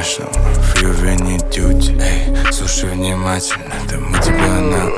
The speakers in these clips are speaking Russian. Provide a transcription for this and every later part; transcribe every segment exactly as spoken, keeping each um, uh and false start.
нашем фриве не дють. Эй, слушай внимательно, да мы тебя на...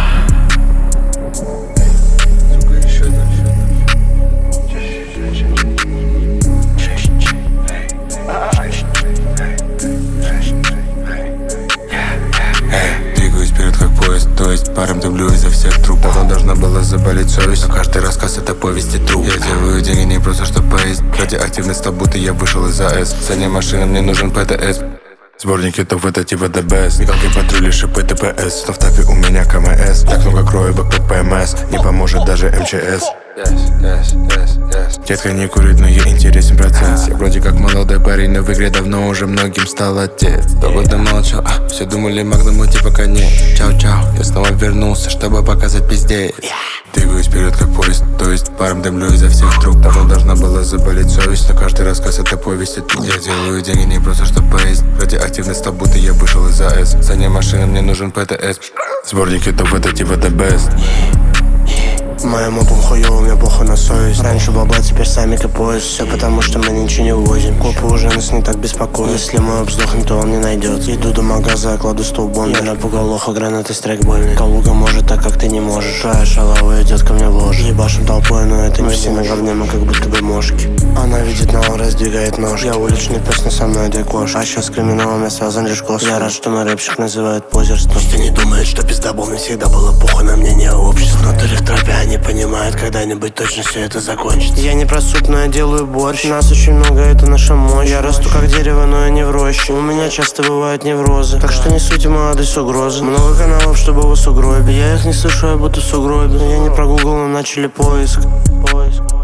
Двигаюсь вперед как поезд, то есть паром дублю изо всех труб. Давно должна была заболеть совесть, но каждый рассказ это повесть и труп. Я делаю деньги не просто чтобы поесть. Радиоактивность, как будто я вышел из АЭС. Задняя машина, мне нужен ПТС. Сборник хитов, это типа the best. Мигалки, патрули, шипы, ТПС. Но в тапе у меня КМС. Так много кроек, как ПМС. Не поможет даже МЧС. Yes, yes, yes, yes. Детка не курит, но ей интересен процент. Я вроде как молодой парень, но в игре давно уже многим стал отец. Долго молчал, а все думали Магнуму типа конец. Чау-чау, я снова вернулся, чтобы показать пиздец. Двигаюсь вперед как поезд, то есть паром дымлю изо всех труб. Давно должна была заболеть совесть, но каждый рассказ это повесть и труп. Я делаю деньги не просто чтобы поесть. Радиоактивность, как будто я вышел из АЭС. Задняя машина, мне нужен ПТС. Сборник хитов, это типа the best. Моему похуёву, мне похуй на совесть. Раньше бабла, теперь самик и поезд. Все потому, что мы ничего не возим. Копы уже нас не так беспокоят. Если мой обздохнет, то он не найдет. Иду до магаза, кладу столбом. Я напугал лоха, гранаты, страйкбольный. Калуга может так, как ты не можешь. Твоя шалава идет ко мне в ложь. Ебашим толпой, но это не все на говне, мы как будто бы мошки. Она видит, но он раздвигает нож. Я уличный пес, но со мной две кошки. А сейчас криминалом я связан лишь кос. Я рад, что мой рэпщик называют позерством. Пусть они думают, что пиздобол, мне всегда было похуй на мнение общества. Внутри в тропе они понимают, когда-нибудь точно все это закончится. Я не про суп, но я делаю борщ. Нас очень много, это наша мощь. Я расту как дерево, но я не в роще. У меня часто бывают неврозы, так что не суть в мой адрес угрозы. Много каналов, чтобы в сугробе. Я их не слышу, я будто в сугробе. Я не про Google, но начали поиск. Поиск.